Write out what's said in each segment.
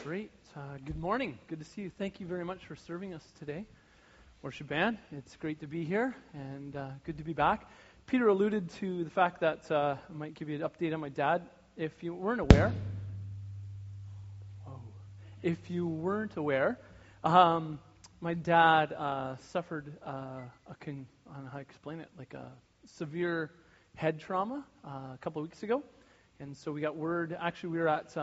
Great. Good morning. Good to see you. Thank you very much for serving us today. Worship band, it's great to be here and good to be back. Peter alluded to the fact that I might give you an update on my dad. If you weren't aware, my dad suffered I don't know how to explain it, like a severe head trauma a couple of weeks ago. And so we got word, actually we were at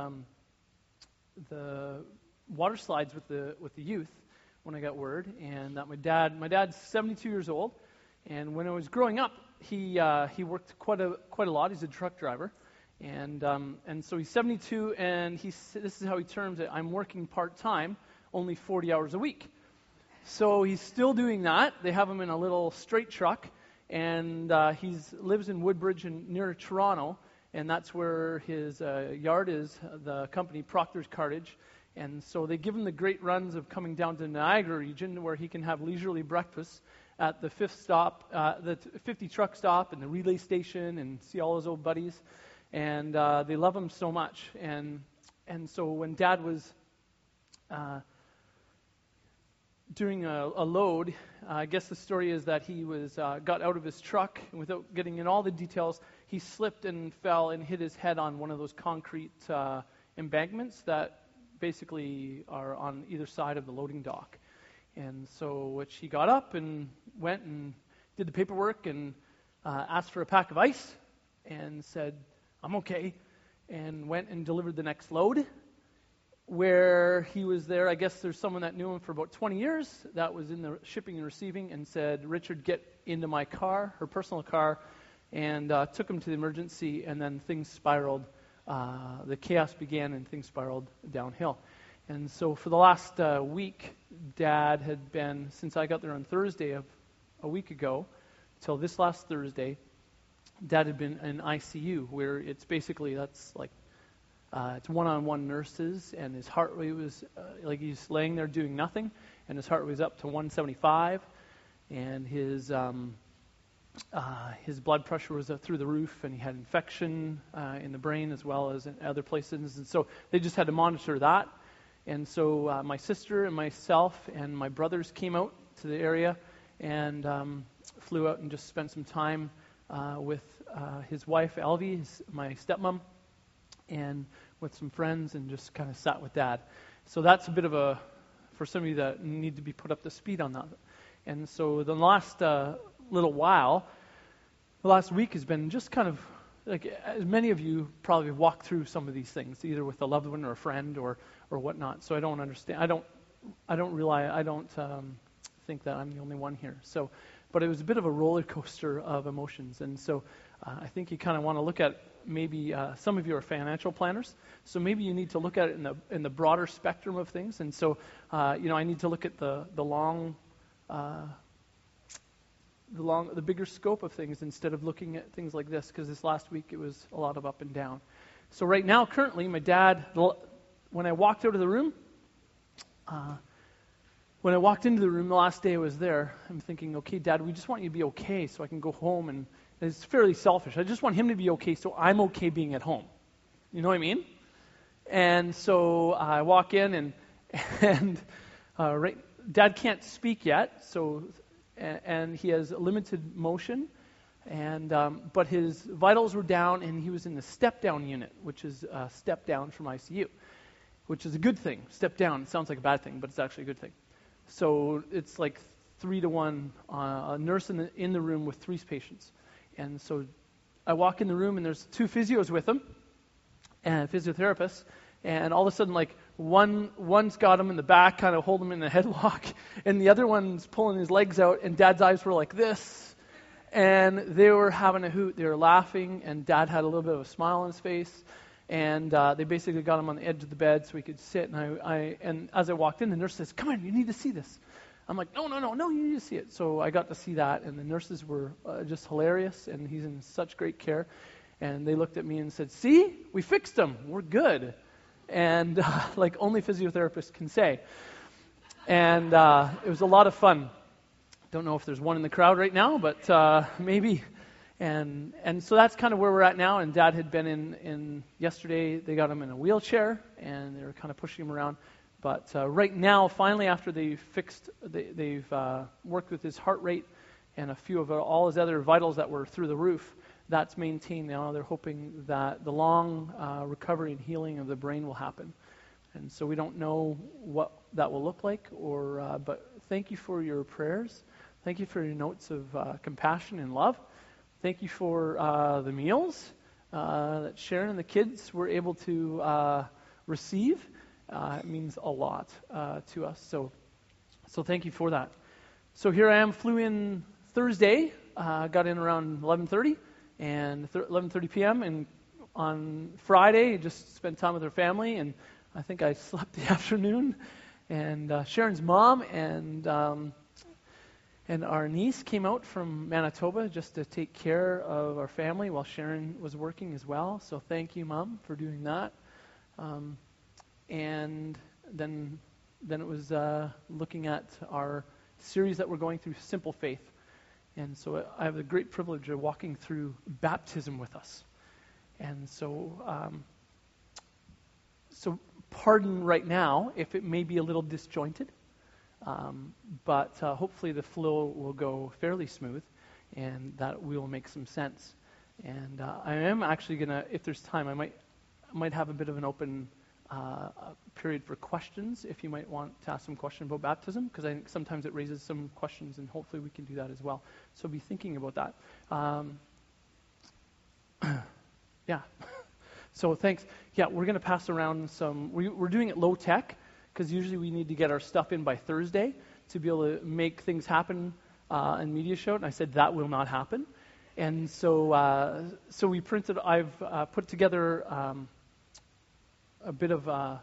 the water slides with the youth when I got word, and that my dad's 72 years old, and when I was growing up, he worked quite a lot. He's a truck driver, and so he's 72, and this is how he terms it: I'm working part time, only 40 hours a week. So he's still doing that. They have him in a little straight truck, and he lives in Woodbridge near Toronto. And that's where his yard is, the company Proctor's Cartage. And so they give him the great runs of coming down to Niagara region where he can have leisurely breakfast at the 50 truck stop and the relay station and see all his old buddies. And they love him so much. And so when Dad was doing a load, I guess the story is that he got out of his truck, and without getting in all the details, he slipped and fell and hit his head on one of those concrete embankments that basically are on either side of the loading dock. And so he got up and went and did the paperwork and asked for a pack of ice and said, "I'm okay," and went and delivered the next load. Where he was there, I guess there's someone that knew him for about 20 years that was in the shipping and receiving and said, "Richard, get into my car," her personal car, and took him to the emergency, and then things spiraled. The chaos began and things spiraled downhill. And so for the last week, Dad had been, since I got there on Thursday of a week ago, till this last Thursday, Dad had been in ICU, where it's basically, that's like, it's one-on-one nurses, and his heart rate was like he's laying there doing nothing, and his heart rate was up to 175, and his blood pressure was through the roof, and he had infection in the brain as well as in other places, and so they just had to monitor that. And so my sister and myself and my brothers came out to the area and flew out and just spent some time with his wife, Elvie, my stepmom, and with some friends, and just kind of sat with Dad. So that's a bit of for some of you that need to be put up to speed on that. And so the last little while, the last week has been just kind of, like, as many of you probably have walked through some of these things, either with a loved one or a friend or whatnot. So I don't understand. I don't think that I'm the only one here. So, but it was a bit of a roller coaster of emotions. And so I think you kind of want to look at maybe some of you are financial planners, so maybe you need to look at it in the broader spectrum of things. And so, I need to look at the bigger scope of things instead of looking at things like this, because this last week it was a lot of up and down. So right now, currently, my dad, when I walked out of the room, when I walked into the room the last day I was there, I'm thinking, okay, Dad, we just want you to be okay so I can go home, and it's fairly selfish. I just want him to be okay so I'm okay being at home. You know what I mean? And so I walk in, and Dad can't speak yet, and he has limited motion, but his vitals were down, and he was in the step-down unit, which is a step down from ICU, which is a good thing. Step down, it sounds like a bad thing, but it's actually a good thing. So it's like 3-to-1, a nurse in the room with 3 patients. And so I walk in the room, and there's 2 physios with him, and physiotherapists, and all of a sudden, like, one's got him in the back, kind of hold him in a headlock, and the other one's pulling his legs out, and Dad's eyes were like this, and they were having a hoot. They were laughing, and Dad had a little bit of a smile on his face, and they basically got him on the edge of the bed so he could sit, and as I walked in, the nurse says, "Come on, you need to see this." I'm like, no, you need to see it. So I got to see that, and the nurses were just hilarious, and he's in such great care. And they looked at me and said, "See, we fixed him. We're good." And like only physiotherapists can say. And it was a lot of fun. Don't know if there's one in the crowd right now, but maybe. And so that's kind of where we're at now. And Dad had been in yesterday. They got him in a wheelchair, and they were kind of pushing him around. But right now, finally, after they've worked with his heart rate and a few of all his other vitals that were through the roof, that's maintained now. They're hoping that the long recovery and healing of the brain will happen. And so we don't know what that will look like, but thank you for your prayers. Thank you for your notes of compassion and love. Thank you for the meals that Sharon and the kids were able to receive. It means a lot to us. So thank you for that. So here I am, flew in Thursday, got in around 11:30 and 11:30 p.m. And on Friday, just spent time with her family, and I think I slept the afternoon. And Sharon's mom and our niece came out from Manitoba just to take care of our family while Sharon was working as well. So thank you, Mom, for doing that. And then it was looking at our series that we're going through, Simple Faith. And so I have the great privilege of walking through baptism with us. And so pardon right now if it may be a little disjointed. But hopefully the flow will go fairly smooth, and that we will make some sense. And I am actually going to, if there's time, I might have a bit of an open period for questions, if you might want to ask some question about baptism, because I think sometimes it raises some questions, and hopefully we can do that as well. So be thinking about that. Yeah. So thanks. Yeah, we're going to pass around some. We're doing it low tech, because usually we need to get our stuff in by Thursday to be able to make things happen in Media Show. And I said that will not happen. And so I've put together a bit of a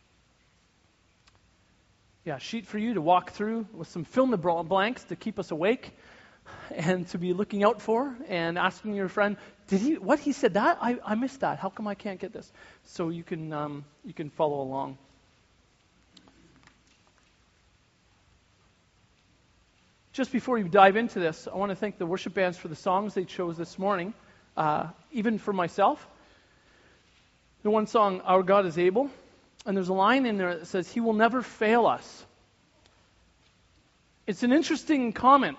sheet for you to walk through with some fill in the blanks to keep us awake and to be looking out for, and asking your friend, what he said that? I missed that. How come I can't get this? So you can follow along. Just before you dive into this, I want to thank the worship bands for the songs they chose this morning, even for myself. The one song, Our God is Able, and there's a line in there that says, He will never fail us. It's an interesting comment,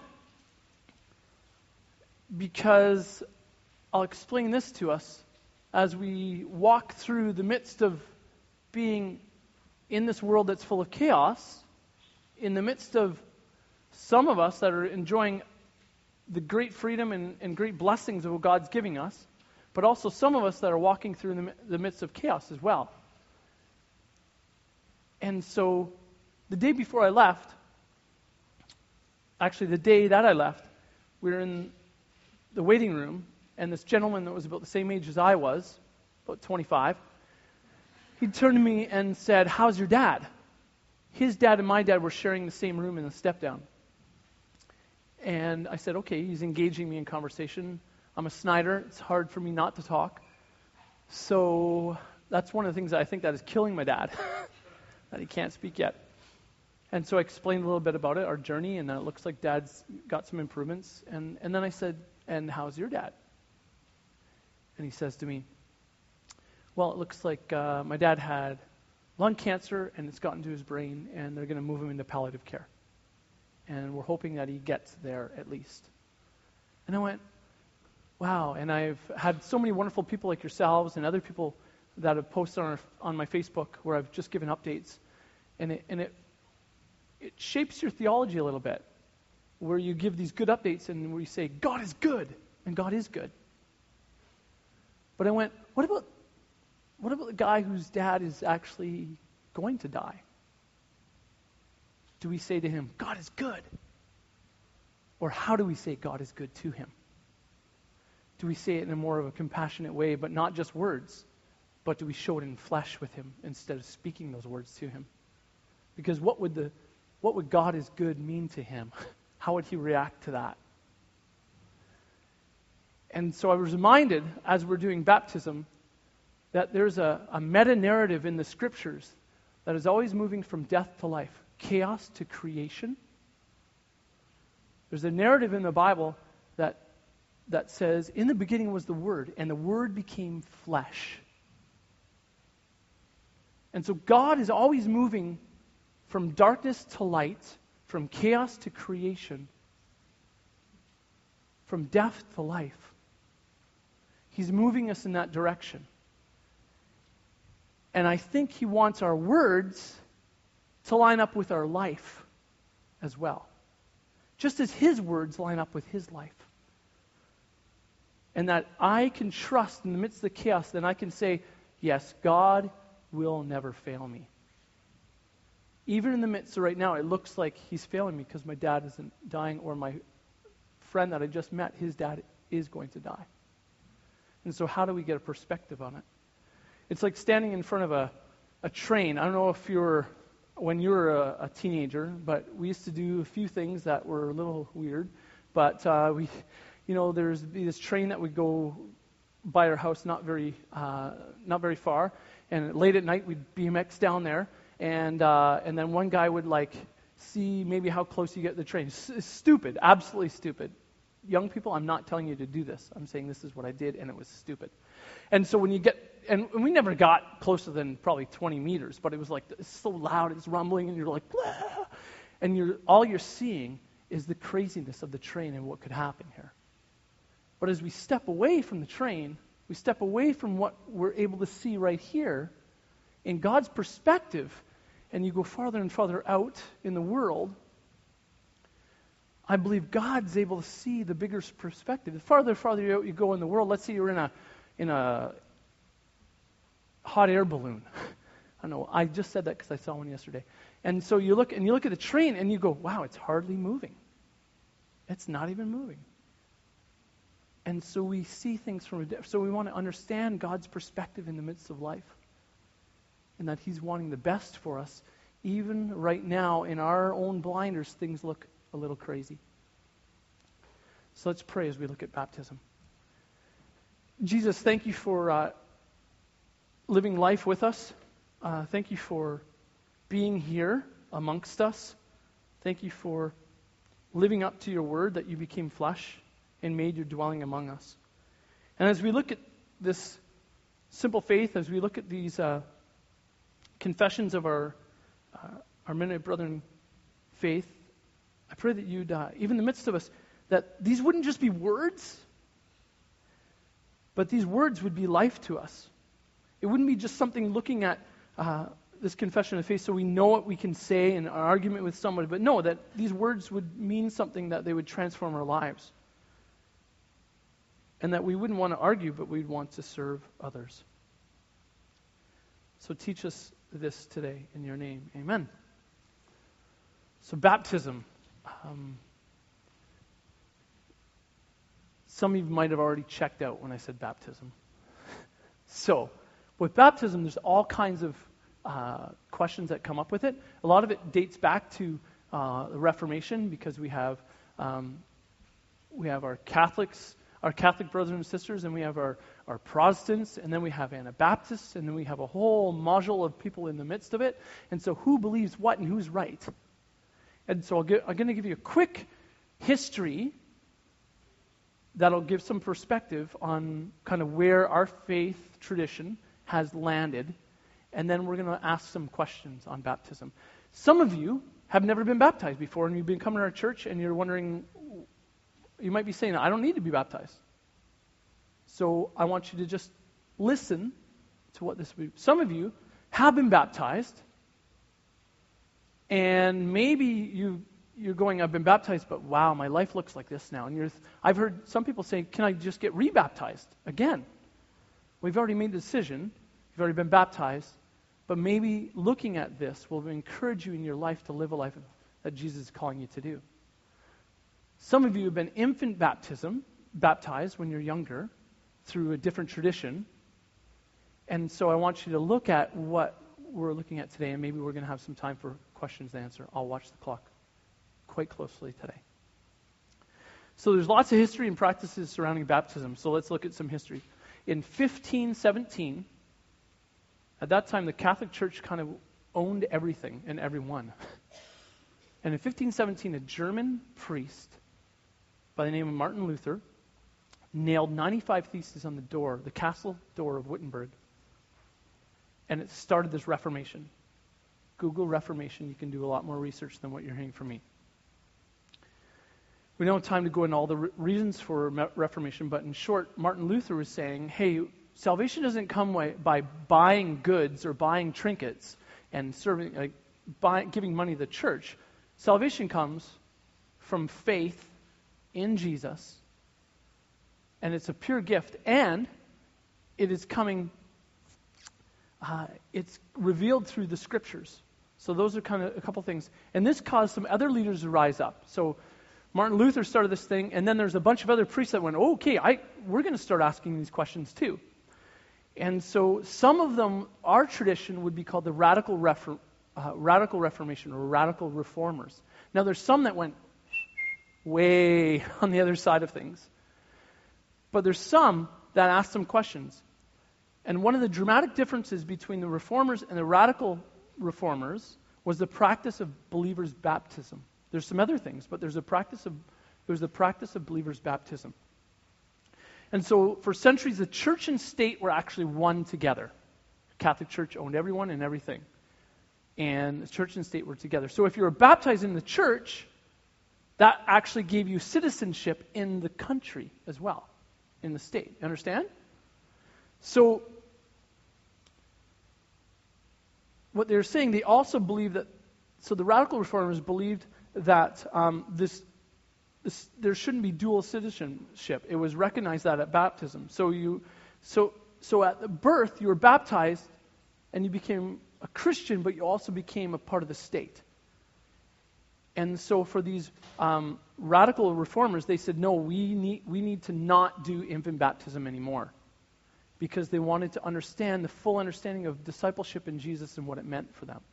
because I'll explain this to us as we walk through the midst of being in this world that's full of chaos, in the midst of some of us that are enjoying the great freedom and great blessings of what God's giving us, but also some of us that are walking through the midst of chaos as well. And so the day before I left, actually the day that I left, we were in the waiting room, and this gentleman that was about the same age as I was, about 25, he turned to me and said, "How's your dad?" His dad and my dad were sharing the same room in the step down. And I said, okay, he's engaging me in conversation. I'm a Snyder. It's hard for me not to talk. So that's one of the things that I think that is killing my dad, that he can't speak yet. And so I explained a little bit about it, our journey, and it looks like Dad's got some improvements. And then I said, and how's your dad? And he says to me, well, it looks like my dad had lung cancer, and it's gotten to his brain, and they're going to move him into palliative care. And we're hoping that he gets there at least. And I went, wow. And I've had so many wonderful people like yourselves and other people that have posted on my Facebook where I've just given updates. And it shapes your theology a little bit, where you give these good updates and where you say, God is good, and God is good. But I went, what about the guy whose dad is actually going to die? Do we say to him, God is good? Or how do we say God is good to him? Do we say it in a more of a compassionate way, but not just words, but do we show it in flesh with him instead of speaking those words to him? Because what would God is good mean to him? How would he react to that? And so I was reminded, as we're doing baptism, that there's a meta-narrative in the Scriptures that is always moving from death to life, chaos to creation. There's a narrative in the Bible that that says, in the beginning was the Word, and the Word became flesh. And so God is always moving from darkness to light, from chaos to creation, from death to life. He's moving us in that direction. And I think He wants our words to line up with our life as well. Just as His words line up with His life. And that I can trust in the midst of the chaos, then I can say, yes, God will never fail me. Even in the midst of right now, it looks like He's failing me because my dad isn't dying, or my friend that I just met, his dad is going to die. And so how do we get a perspective on it? It's like standing in front of a train. I don't know if when you were a teenager, but we used to do a few things that were a little weird. But there's this train that would go by our house, not very far. And late at night, we'd BMX down there, and then one guy would see maybe how close you get to the train. Stupid, absolutely stupid. Young people, I'm not telling you to do this. I'm saying this is what I did, and it was stupid. And so when you get, and we never got closer than probably 20 meters, but it was it's so loud, it's rumbling, and you're like, blah! And all you're seeing is the craziness of the train and what could happen here. But as we step away from the train, we step away from what we're able to see right here, in God's perspective, and you go farther and farther out in the world, I believe God's able to see the bigger perspective. The farther out you go in the world, let's say you're in a hot air balloon. I don't know, I just said that because I saw one yesterday. And so you look at the train and you go, wow, it's hardly moving. It's not even moving. And so we see things so we want to understand God's perspective in the midst of life. And that He's wanting the best for us. Even right now, in our own blinders, things look a little crazy. So let's pray as we look at baptism. Jesus, thank You for living life with us. Thank You for being here amongst us. Thank You for living up to Your word, that You became flesh and made Your dwelling among us. And as we look at this simple faith, as we look at these confessions of our Mennonite brethren faith, I pray that You'd, even in the midst of us, that these wouldn't just be words, but these words would be life to us. It wouldn't be just something looking at this confession of faith so we know what we can say in an argument with somebody, but no, that these words would mean something, that they would transform our lives. And that we wouldn't want to argue, but we'd want to serve others. So teach us this today in Your name. Amen. So baptism. Some of you might have already checked out when I said baptism. So with baptism, there's all kinds of questions that come up with it. A lot of it dates back to the Reformation, because we have our Catholics, our Catholic brothers and sisters, and we have our Protestants, and then we have Anabaptists, and then we have a whole module of people in the midst of it. And so who believes what and who's right? And so I'm going to give you a quick history that'll give some perspective on kind of where our faith tradition has landed. And then we're going to ask some questions on baptism. Some of you have never been baptized before, and you've been coming to our church, and you're wondering, you might be saying, I don't need to be baptized. So I want you to just listen to what this will be. Some of you have been baptized, and maybe you're going, I've been baptized, but wow, my life looks like this now. And I've heard some people say, can I just get rebaptized again? We've already made the decision. You've already been baptized. But maybe looking at this will encourage you in your life to live a life that Jesus is calling you to do. Some of you have been infant baptized when you're younger through a different tradition. And so I want you to look at what we're looking at today, and maybe we're going to have some time for questions to answer. I'll watch the clock quite closely today. So there's lots of history and practices surrounding baptism. So let's look at some history. In 1517, at that time, the Catholic Church kind of owned everything and everyone. And in 1517, a German priest by the name of Martin Luther nailed 95 theses on the door, the castle door of Wittenberg, and it started this Reformation. Google Reformation, you can do a lot more research than what you're hearing from me. We don't have time to go into all the reasons for Reformation, but in short, Martin Luther was saying, hey, salvation doesn't come by buying goods or buying trinkets and serving, giving money to the church. Salvation comes from faith in Jesus, and it's a pure gift, and it is coming, it's revealed through the Scriptures. So those are kind of a couple things. And this caused some other leaders to rise up. So Martin Luther started this thing, and then there's a bunch of other priests that went, okay, we're going to start asking these questions too. And so some of them, our tradition would be called the Radical Reformation or Radical Reformers. Now there's some that went way on the other side of things. But there's some that asked some questions. And one of the dramatic differences between the Reformers and the Radical Reformers was the practice of believers' baptism. There's some other things, but there's the practice of believers' baptism. And so for centuries, the church and state were actually one together. The Catholic Church owned everyone and everything. And the church and state were together. So if you were baptized in the church, that actually gave you citizenship in the country as well, in the state. You understand? So what they're saying, they also believe that, so the Radical Reformers believed that there shouldn't be dual citizenship. It was recognized that at baptism. So at the birth, you were baptized and you became a Christian, but you also became a part of the state. And so for these Radical Reformers, they said, no, we need to not do infant baptism anymore, because they wanted to understand the full understanding of discipleship in Jesus and what it meant for them.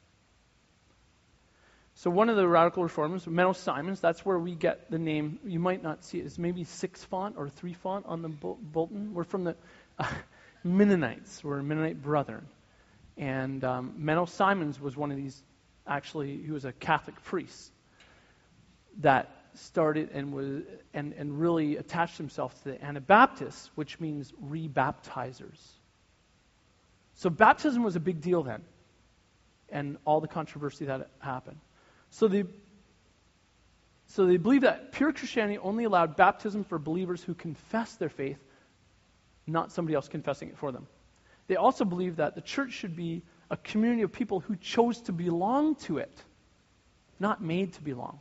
So one of the Radical Reformers, Menno Simons, that's where we get the name. You might not see it. It's maybe 6 font or 3 font on the bulletin. We're from the Mennonites. We're a Mennonite brethren. And Menno Simons was one of these, actually, he was a Catholic priest that started and really attached himself to the Anabaptists, which means rebaptizers. So baptism was a big deal then, and all the controversy that happened. So they believe that pure Christianity only allowed baptism for believers who confess their faith, not somebody else confessing it for them. They also believe that the church should be a community of people who chose to belong to it, not made to belong.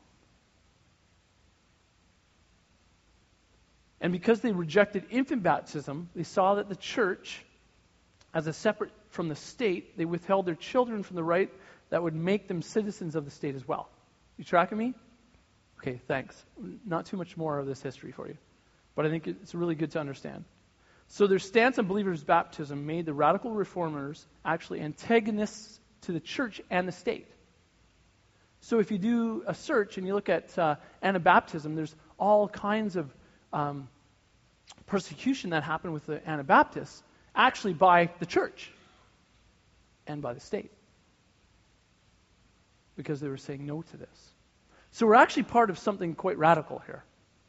And because they rejected infant baptism, they saw that the church, as a separate from the state, they withheld their children from the right that would make them citizens of the state as well. You tracking me? Okay, thanks. Not too much more of this history for you, but I think it's really good to understand. So their stance on believers' baptism made the Radical Reformers actually antagonists to the church and the state. So if you do a search and you look at Anabaptism, there's all kinds of persecution that happened with the Anabaptists, actually by the church and by the state, because they were saying no to this. So we're actually part of something quite radical here.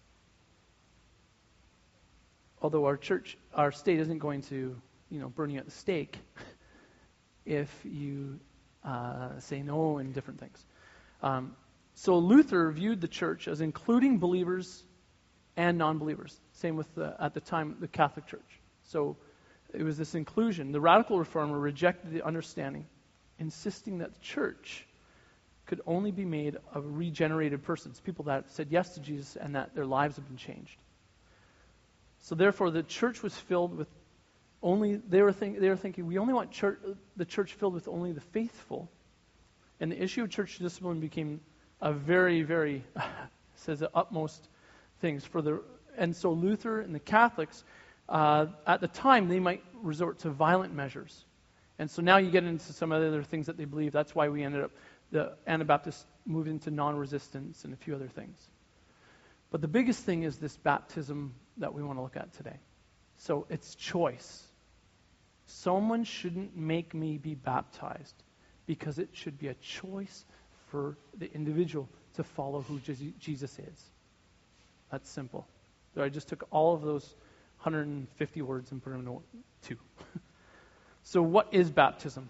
Although our state isn't going to, burn you at the stake if you say no and different things. So Luther viewed the church as including believers and non-believers. Same with at the time, the Catholic Church. So it was this inclusion. The Radical Reformer rejected the understanding, insisting that the church could only be made of regenerated persons, people that said yes to Jesus and that their lives have been changed. So therefore, the church was filled with only, they were thinking, we only want the church filled with only the faithful. And the issue of church discipline became a very, very, says the utmost things and so Luther and the Catholics, at the time, they might resort to violent measures. And so now you get into some other things that they believe. That's why we ended up, the Anabaptists moved into non-resistance and a few other things. But the biggest thing is this baptism that we want to look at today. So it's choice. Someone shouldn't make me be baptized, because it should be a choice for the individual to follow who Jesus is. That's simple. So I just took all of those 150 words and put them into 2. So what is baptism?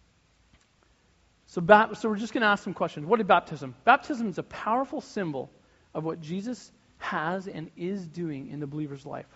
So we're just going to ask some questions. What is baptism? Baptism is a powerful symbol of what Jesus has and is doing in the believer's life.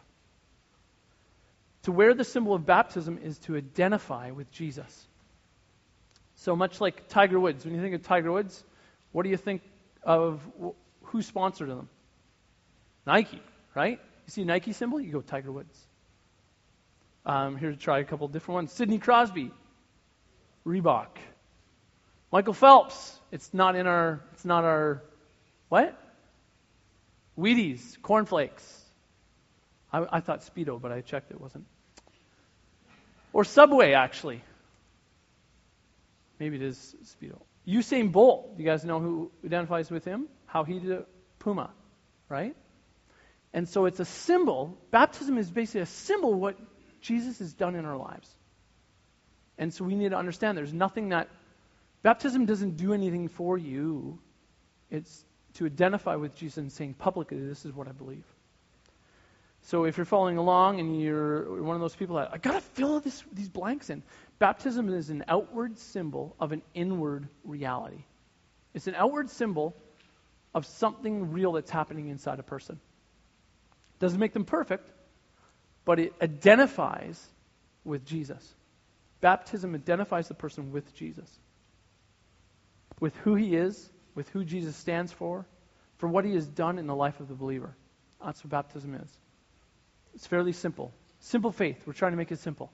To wear the symbol of baptism is to identify with Jesus. So much like Tiger Woods. When you think of Tiger Woods, what do you think of who sponsored them? Nike, right? You see a Nike symbol, you go Tiger Woods. Here to try a couple different ones. Sidney Crosby, Reebok. Michael Phelps, it's not our, what? Wheaties, cornflakes. I thought Speedo, but I checked it wasn't. Or Subway, actually. Maybe it is Speedo. Usain Bolt, you guys know who identifies with him? How he did it? Puma, right? And so it's a symbol. Baptism is basically a symbol of what Jesus has done in our lives. And so we need to understand there's nothing that baptism doesn't do anything for you. It's to identify with Jesus and saying publicly, this is what I believe. So if you're following along and you're one of those people that, I got to fill these blanks in. Baptism is an outward symbol of an inward reality. It's an outward symbol of something real that's happening inside a person. Doesn't make them perfect, but it identifies with Jesus. Baptism identifies the person with Jesus. With who he is, with who Jesus stands for what he has done in the life of the believer. That's what baptism is. It's fairly simple. Simple faith. We're trying to make it simple.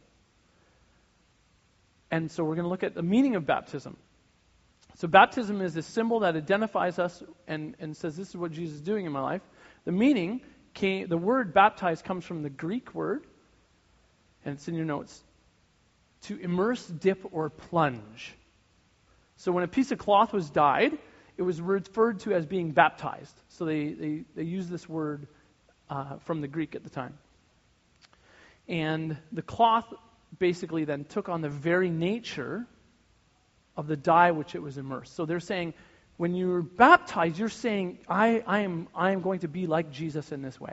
And so we're going to look at the meaning of baptism. So baptism is a symbol that identifies us and says, this is what Jesus is doing in my life. The meaning, the word baptize comes from the Greek word, and it's in your notes, to immerse, dip, or plunge. So when a piece of cloth was dyed, it was referred to as being baptized. So they used this word from the Greek at the time. And the cloth basically then took on the very nature of the dye which it was immersed. So they're saying, when you're baptized, you're saying, I am going to be like Jesus in this way.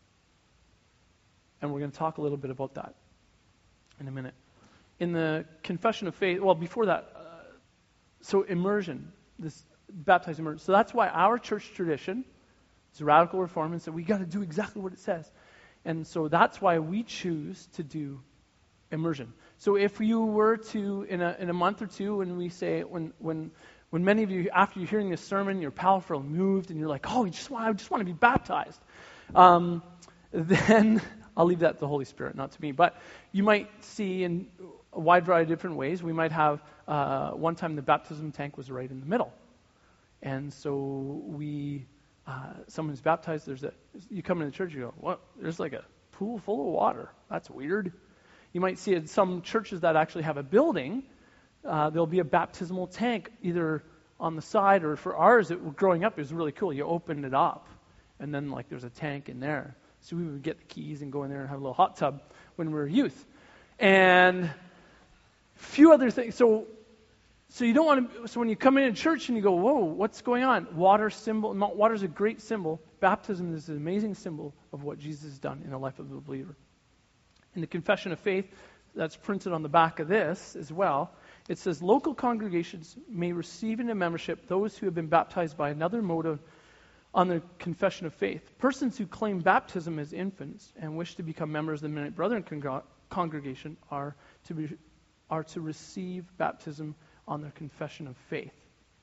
And we're going to talk a little bit about that in a minute. In the Confession of Faith, well, before that, so immersion, this baptized immersion. So that's why our church tradition is radical reform, and so we got to do exactly what it says. And so that's why we choose to do immersion. So if you were to, in a month or two, when we say, when many of you, after you're hearing this sermon, you're powerful and moved, and you're like, oh, I just want to be baptized, then I'll leave that to the Holy Spirit, not to me. But you might see in a wide variety of different ways. We might have, one time the baptism tank was right in the middle. And so someone's baptized, you come into church, you go, what? There's like a pool full of water. That's weird. You might see in some churches that actually have a building, there'll be a baptismal tank either on the side, or for ours, growing up, it was really cool. You opened it up, and then like there's a tank in there. So we would get the keys and go in there and have a little hot tub when we were youth. And a few other things. So you don't want to. So when you come into church and you go, "Whoa, what's going on?" Water's a great symbol. Baptism is an amazing symbol of what Jesus has done in the life of the believer. In the Confession of Faith, that's printed on the back of this as well. It says, local congregations may receive into membership those who have been baptized by another mode on the Confession of Faith. Persons who claim baptism as infants and wish to become members of the Mennonite Brethren congregation are to receive baptism on their Confession of Faith.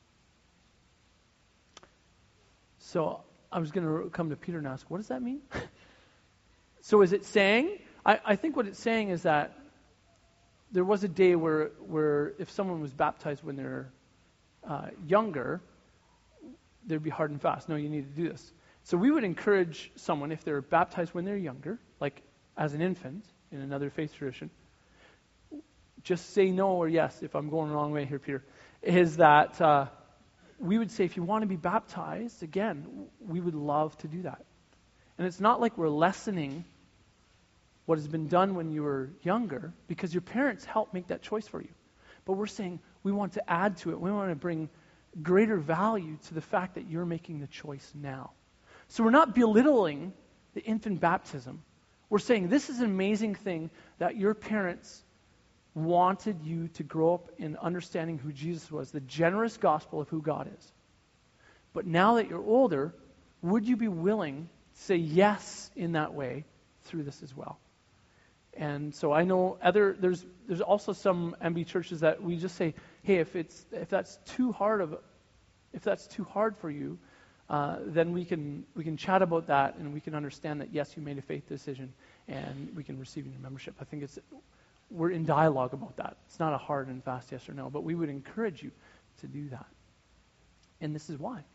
So I was going to come to Peter and ask, what does that mean? So is it saying, I think what it's saying is that there was a day where if someone was baptized when they're younger, they'd be hard and fast. No, you need to do this. So we would encourage someone, if they're baptized when they're younger, like as an infant in another faith tradition, just say no or yes if I'm going the wrong way here, Peter, is that we would say if you want to be baptized, again, we would love to do that. And it's not like we're lessening what has been done when you were younger, because your parents helped make that choice for you. But we're saying we want to add to it. We want to bring greater value to the fact that you're making the choice now. So we're not belittling the infant baptism We're saying this is an amazing thing that your parents wanted you to grow up in understanding who Jesus was, the generous gospel of who God is. But now that you're older, would you be willing to say yes in that way through this as well? And so I know there's also some MB churches that we just say, hey, if that's too hard for you, then we can chat about that, and we can understand that yes, you made a faith decision, and we can receive your membership. I think we're in dialogue about that. It's not a hard and fast yes or no, but we would encourage you to do that. And this is why.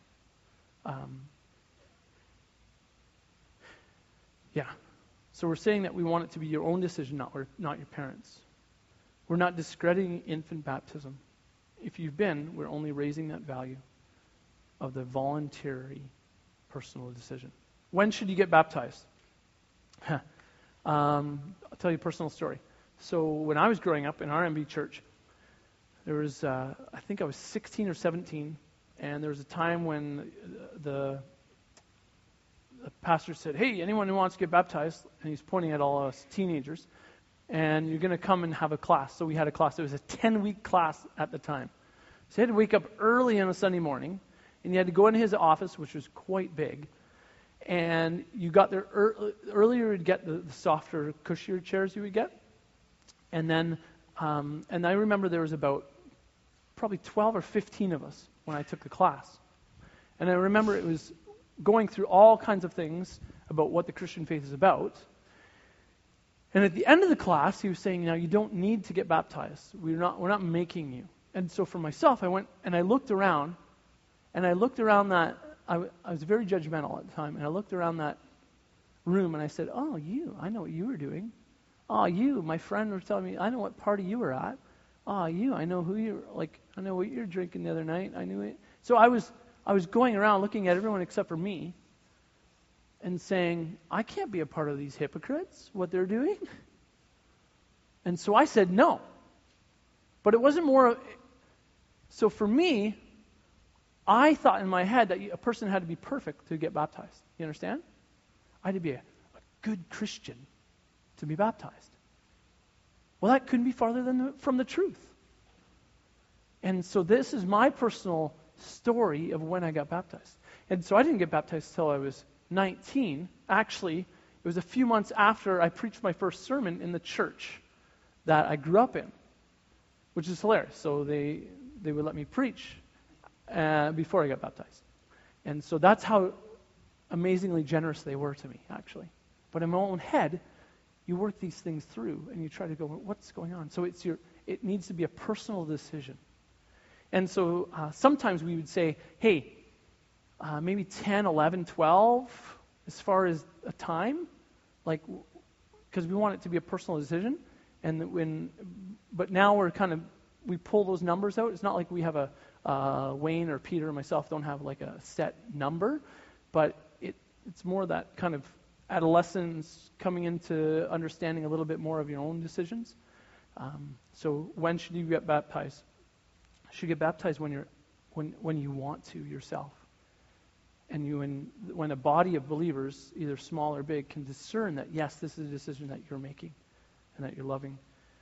So we're saying that we want it to be your own decision, not your parents'. We're not discrediting infant baptism. If you've been, we're only raising that value of the voluntary personal decision. When should you get baptized? I'll tell you a personal story. So when I was growing up in our MB church, there was, I think I was 16 or 17, and there was a time when the pastor said, hey, anyone who wants to get baptized, and he's pointing at all us teenagers, and you're going to come and have a class. So we had a class. It was a 10-week class at the time. So you had to wake up early on a Sunday morning, and you had to go into his office, which was quite big, and you got there earlier. You'd get the softer, cushier chairs you would get. And then, and I remember there was about probably 12 or 15 of us when I took the class. And I remember it was going through all kinds of things about what the Christian faith is about. And at the end of the class, he was saying, now you don't need to get baptized. We're not making you. And so for myself, I went and I looked around, that, I was very judgmental at the time, and I looked around that room and I said, oh, I know what you were doing. Oh, my friend was telling me, I know what party you were at. Oh, I know who you were, I know what you were drinking the other night. I knew it. So I was going around looking at everyone except for me and saying, I can't be a part of these hypocrites, what they're doing. And so I said no. But it wasn't more. So for me, I thought in my head that a person had to be perfect to get baptized. You understand? I had to be a good Christian to be baptized. Well, that couldn't be farther from the truth. And so this is my personal story of when I got baptized. And so I didn't get baptized until I was 19. Actually, it was a few months after I preached my first sermon in the church that I grew up in, which is hilarious. So they would let me preach before I got baptized. And so that's how amazingly generous they were to me, actually. But in my own head, you work these things through and you try to go, what's going on? So it needs to be a personal decision. And so sometimes we would say, hey, maybe 10, 11, 12 as far as a time, because we want it to be a personal decision. But now we pull those numbers out. It's not like we have Wayne or Peter or myself don't have a set number, but it's more that kind of adolescence coming into understanding a little bit more of your own decisions. So when should you get baptized? You should get baptized when you want to yourself. And when a body of believers, either small or big, can discern that, yes, this is a decision that you're making and that you're loving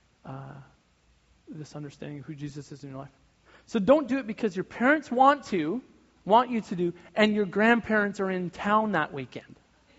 this understanding of who Jesus is in your life. So don't do it because your parents want you to do, and your grandparents are in town that weekend.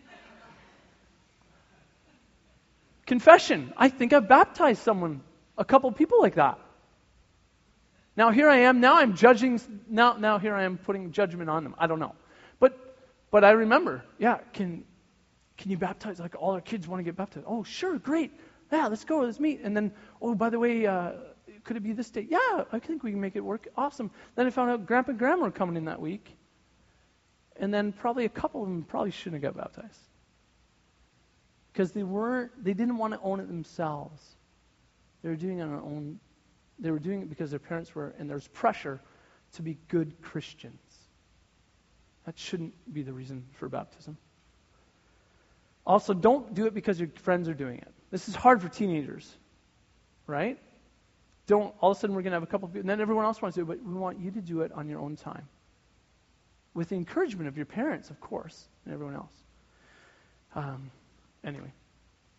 Confession. I think I've baptized a couple people like that. Now here I am. Now I'm judging. Now here I am putting judgment on them. I don't know. But I remember, can you baptize? All our kids want to get baptized. Oh, sure, great. Yeah, let's go. Let's meet. And then, oh, by the way, could it be this date? Yeah, I think we can make it work. Awesome. Then I found out Grandpa and Grandma were coming in that week. And then probably a couple of them probably shouldn't have got baptized. Because they didn't want to own it themselves. They were doing it on their own. They were doing it because their parents were, and there's pressure to be good Christians. That shouldn't be the reason for baptism. Also, don't do it because your friends are doing it. This is hard for teenagers, right? Don't, all of a sudden we're going to have a couple of people, and then everyone else wants to do it, but we want you to do it on your own time. With the encouragement of your parents, of course, and everyone else. Anyway.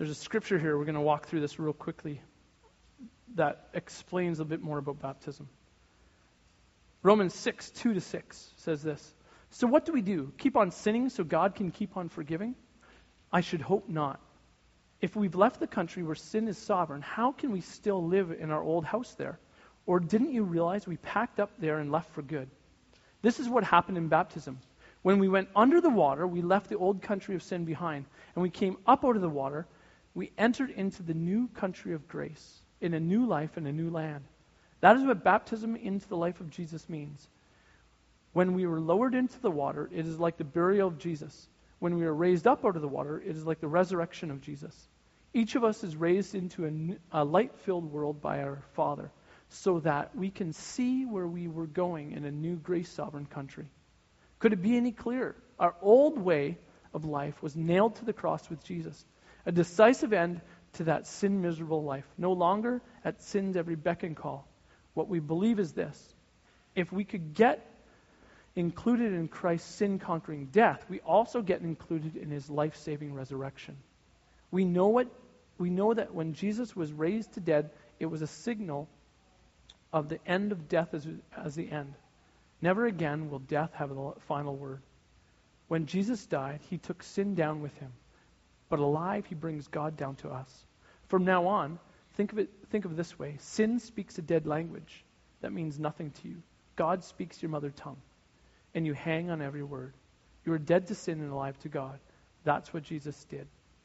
There's a scripture here, we're going to walk through this real quickly, that explains a bit more about baptism. Romans 6:2-6 says this. So what do we do? Keep on sinning so God can keep on forgiving? I should hope not. If we've left the country where sin is sovereign, how can we still live in our old house there? Or didn't you realize we packed up there and left for good? This is what happened in baptism. When we went under the water, we left the old country of sin behind. And we came up out of the water, we entered into the new country of grace, in a new life and a new land. That is what baptism into the life of Jesus means. When we were lowered into the water, it is like the burial of Jesus. When we are raised up out of the water, it is like the resurrection of Jesus. Each of us is raised into a light-filled world by our Father, so that we can see where we were going in a new grace-sovereign country. Could it be any clearer? Our old way of life was nailed to the cross with Jesus, a decisive end to that sin-miserable life. No longer at sin's every beck and call. What we believe is this: if we could get included in Christ's sin-conquering death, we also get included in his life-saving resurrection. We know that when Jesus was raised to dead, it was a signal of the end of death as the end. Never again will death have the final word. When Jesus died, he took sin down with him. But alive, he brings God down to us. From now on, think of it this way. Sin speaks a dead language that means nothing to you. God speaks your mother tongue, and you hang on every word. You are dead to sin and alive to God. That's what Jesus did.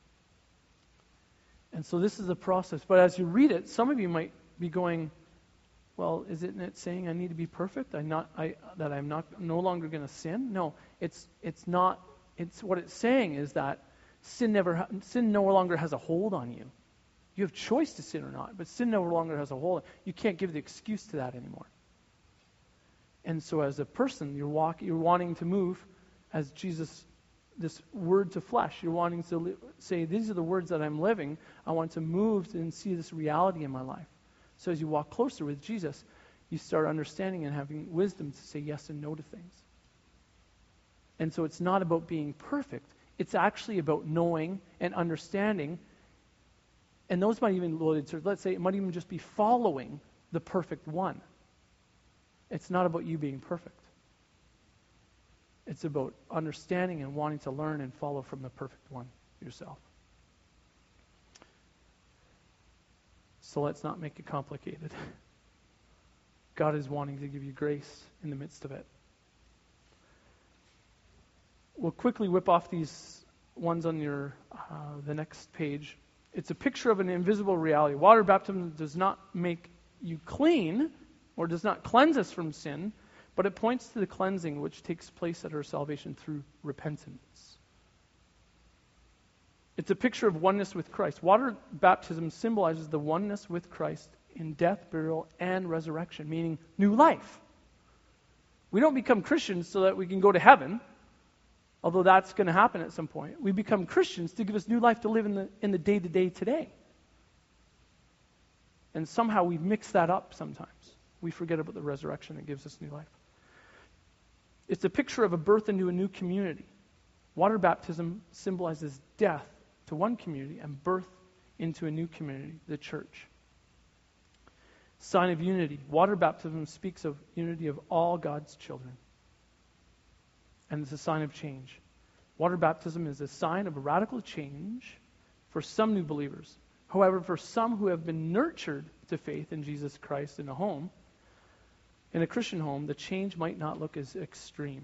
And so this is the process. But as you read it, some of you might be going, well, isn't it saying I need to be perfect? That I'm no longer going to sin? No, it's not. It's what it's saying is that sin no longer has a hold on you. You have choice to sin or not, but sin no longer has a hold. You can't give the excuse to that anymore. And so as a person, you're wanting to move as Jesus, this word to flesh. You're wanting to say, these are the words that I'm living. I want to move and see this reality in my life. So as you walk closer with Jesus, you start understanding and having wisdom to say yes and no to things. And so it's not about being perfect. It's actually about knowing and understanding. And those might even, let's say it might even just be following the perfect one. It's not about you being perfect. It's about understanding and wanting to learn and follow from the perfect one yourself. So let's not make it complicated. God is wanting to give you grace in the midst of it. We'll quickly whip off these ones on the next page. It's a picture of an invisible reality. Water baptism does not make you clean or does not cleanse us from sin, but it points to the cleansing which takes place at our salvation through repentance. It's a picture of oneness with Christ. Water baptism symbolizes the oneness with Christ in death, burial, and resurrection, meaning new life. We don't become Christians so that we can go to heaven, although that's going to happen at some point. We become Christians to give us new life to live in the day-to-day today. And somehow we mix that up sometimes. We forget about the resurrection that gives us new life. It's a picture of a birth into a new community. Water baptism symbolizes death to one community and birth into a new community, the church. Sign of unity. Water baptism speaks of unity of all God's children. And it's a sign of change. Water baptism is a sign of a radical change for some new believers. However, for some who have been nurtured to faith in Jesus Christ in a home, in a Christian home, the change might not look as extreme.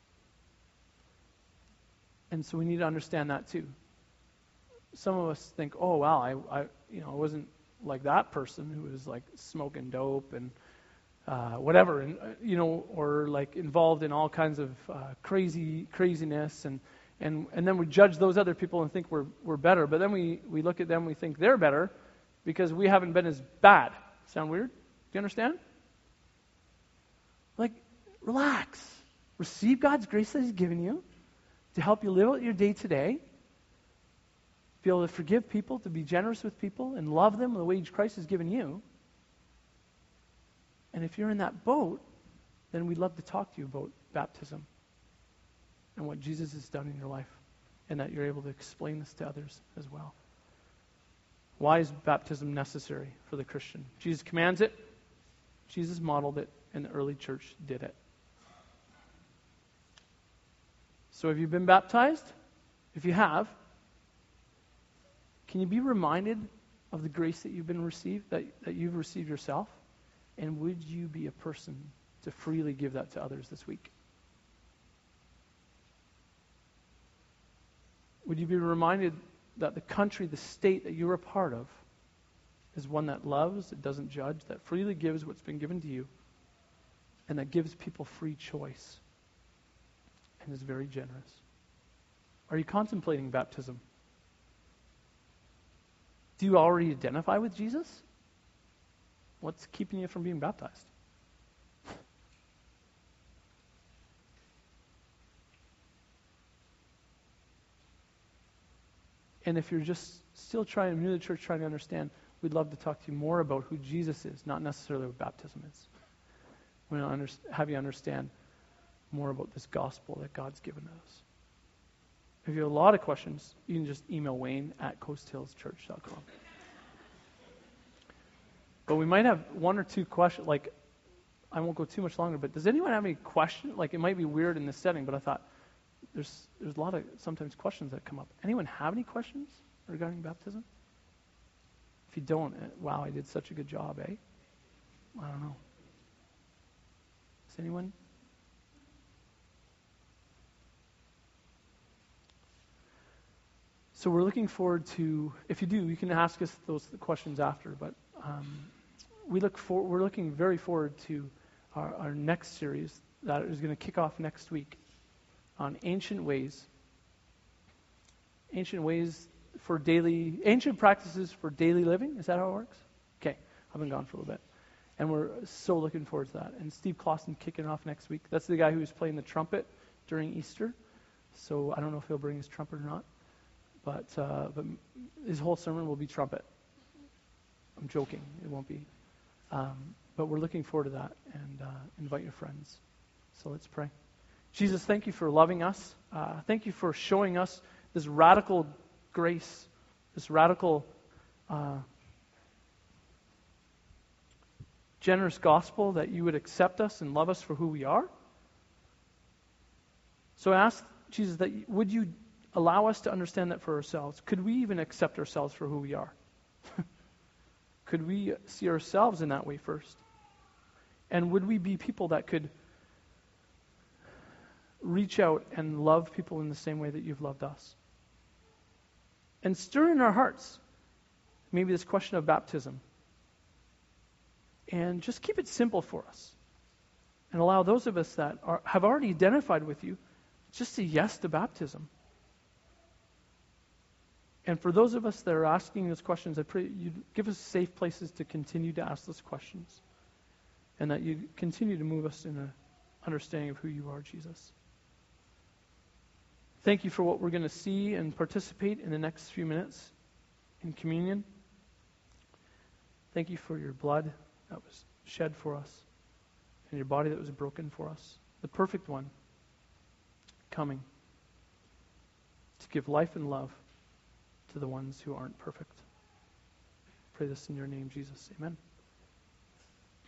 And so we need to understand that too. Some of us think, oh wow, I wasn't like that person who was like smoking dope and whatever, and or like involved in all kinds of craziness, and then we judge those other people and think we're better. But then we look at them, we think they're better because we haven't been as bad. Sound weird? Do you understand? Like, relax. Receive God's grace that He's given you to help you live out your day today. Be able to forgive people, to be generous with people, and love them the way Christ has given you. And if you're in that boat, then we'd love to talk to you about baptism and what Jesus has done in your life, and that you're able to explain this to others as well. Why is baptism necessary for the Christian? Jesus commands it, Jesus modeled it, and the early church did it. So have you been baptized? If you have, can you be reminded of the grace that you've been received, that you've received yourself? And would you be a person to freely give that to others this week? Would you be reminded that the country, the state that you're a part of, is one that loves, that doesn't judge, that freely gives what's been given to you, and that gives people free choice, and is very generous? Are you contemplating baptism? Do you already identify with Jesus? What's keeping you from being baptized? And if you're just still new to the church, trying to understand, we'd love to talk to you more about who Jesus is, not necessarily what baptism is. We want to have you understand more about this gospel that God's given us. If you have a lot of questions, you can just email Wayne at coasthillschurch.com. But we might have one or two questions. Like, I won't go too much longer, but does anyone have any questions? Like, it might be weird in this setting, but I thought there's a lot of sometimes questions that come up. Anyone have any questions regarding baptism? If you don't, wow, I did such a good job, eh? I don't know. Does anyone? So we're looking forward to, if you do, you can ask us those questions after, but we're looking very forward to our next series that is going to kick off next week on ancient ways. Ancient practices for daily living. Is that how it works? Okay, I've been gone for a little bit. And we're so looking forward to that. And Steve Clausen kicking off next week. That's the guy who was playing the trumpet during Easter. So I don't know if he'll bring his trumpet or not. But his whole sermon will be trumpet. I'm joking. It won't be. But we're looking forward to that, and invite your friends. So let's pray. Jesus, thank you for loving us. Thank you for showing us this radical grace, this radical generous gospel that you would accept us and love us for who we are. So I ask, Jesus, that would you allow us to understand that for ourselves? Could we even accept ourselves for who we are? Could we see ourselves in that way first? And would we be people that could reach out and love people in the same way that you've loved us? And stir in our hearts maybe this question of baptism. And just keep it simple for us. And allow those of us that have already identified with you, just say yes to baptism. And for those of us that are asking those questions, I pray you give us safe places to continue to ask those questions. And that you continue to move us in an understanding of who you are, Jesus. Thank you for what we're going to see and participate in the next few minutes in communion. Thank you for your blood that was shed for us and your body that was broken for us. The perfect one coming to give life and love to the ones who aren't perfect. Pray this in your name, Jesus. Amen.